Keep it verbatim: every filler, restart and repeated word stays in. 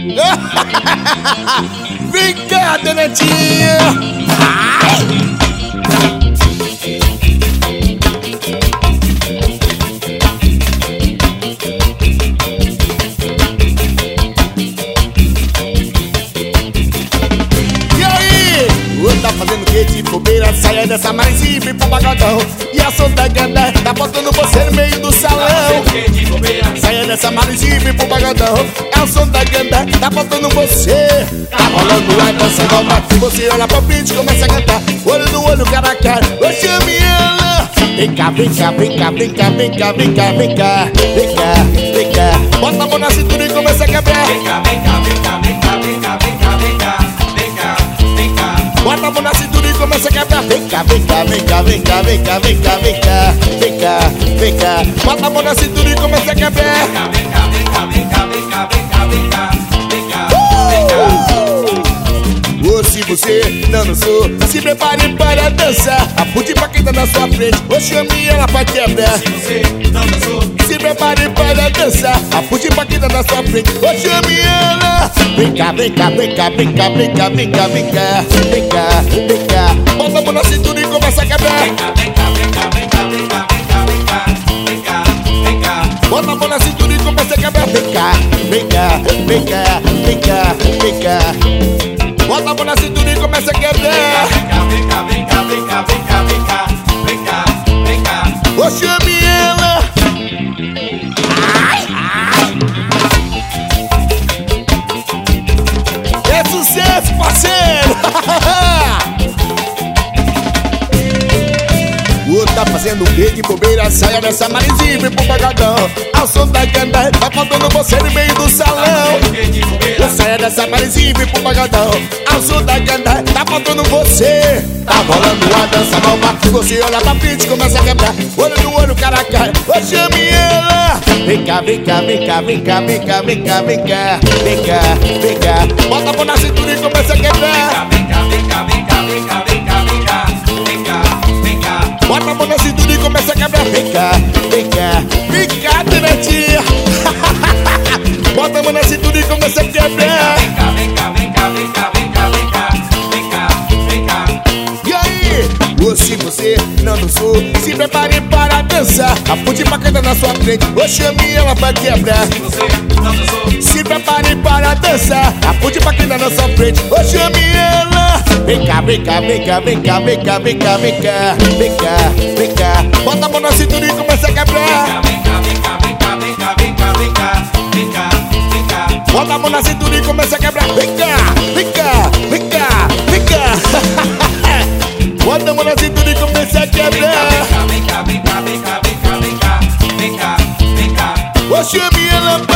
Vem cá, Donatinha. E aí? O tá fazendo o que de bobeira? Saia dessa mais e vem pro pagodão. E a som da ganda tá botando você no meio do salão. Saia dessa mais e vem pro pagodão. É o som da ganda tá botando você. Tá rolando a dança nova. Você olha pra frente e começa a cantar. Olho no olho, cara a cara. Eu chame ela. Vem cá, vem cá, vem cá, vem cá, vem cá, vem cá, vem cá, vem cá, vem cá. Bota a mão na cintura e começa a quebrar. Vem cá, vem cá, vem cá, vem cá, vem cá, vem cá, vem cá, vem cá, vem cá. Bota a mão na cintura e começa a quebrar. Vem cá, vem cá, vem cá, vem cá, vem cá, vem cá, vem cá, vem cá, vem cá. Bota a mão na cintura e começa a quebrar. Vem cá, vem cá, vem cá, vem cá, vem cá, vem cá, vem cá, vem cá, vem cá. Ou se você não dançou, se prepare para dançar. Aponte pra quem tá na sua frente, ou chame ela pra quebrar. Se você não dançou, Se prepare para dançar. Aponte pra quem tá na sua frente, ou chame ela. Vem cá, vem cá, vem cá, vem cá, vem cá, vem cá, vem cá, vem cá, vem cá. Bota a mão na cintura e começa a quebrar. vem cá, vem cá, vem cá, vem cá, vem cá, vem cá, vem cá, vem cá. Bota a mão na cintura e começa a quebrar. Vem cá, vem cá, vem cá, vem cá, vem cá. Bota a mão na cintura e começa a quebrar. Vem cá, vem cá, vem cá, vem cá, vem cá, vem cá, vem cá, vem cá. Ô, chame ela. Ai, ai. É sucesso, parceiro. O outro tá fazendo o que de bobeira? Saia dessa marizinha e vem pro pagodão. Ao som da ganda, tá faltando você no meio do salão. Saia dessa marizinha e vem pro pagodão. Ao som da ganda, tá faltando você. Tá rolando a dança nova. Você olha pra frente e começa a quebrar. Olho no olho, cara a cara. Ô, chame ela. Vem cá, vem cá, vem cá, vem cá, vem cá, vem cá, vem cá, vem cá, vem cá. Bota a mão na cintura e começa a quebrar. Vem cá, vem cá, vem cá, vem cá, vem cá, vem cá, vem cá, vem cá. Bota a mão na cintura e começa a quebrar. Vem cá, vem cá, vem cá, Donatinha. Bota a mão na cintura e começa a quebrar. Vem cá, vem cá, vem cá, vem cá, vem cá, vem cá, vem cá, vem cá. E aí? Ou se você não dançou, se prepare para dançar. Aponte pra quem tá na sua frente, ou chame ela pra quebrar. Se você não dançou, Se prepare para dançar. Aponte pra quem tá na sua frente, ou chame ela. Vem cá, vem cá, vem cá, vem cá, vem cá, vem cá, vem cá, vem cá, vem cá. Bota a mão na cintura e começa a quebrar. vem cá, vem cá, vem cá, vem cá, vem cá, vem cá, vem cá, vem cá. Bota a mão na cintura e começa a quebrar. Vem cá, vem cá, vem cá, vem cá. Bota a mão na cintura e começa a quebrar. Vem cá, vem cá, vem cá, vem cá, vem cá, vem cá, vem cá, vem cá. Ô, chame ela.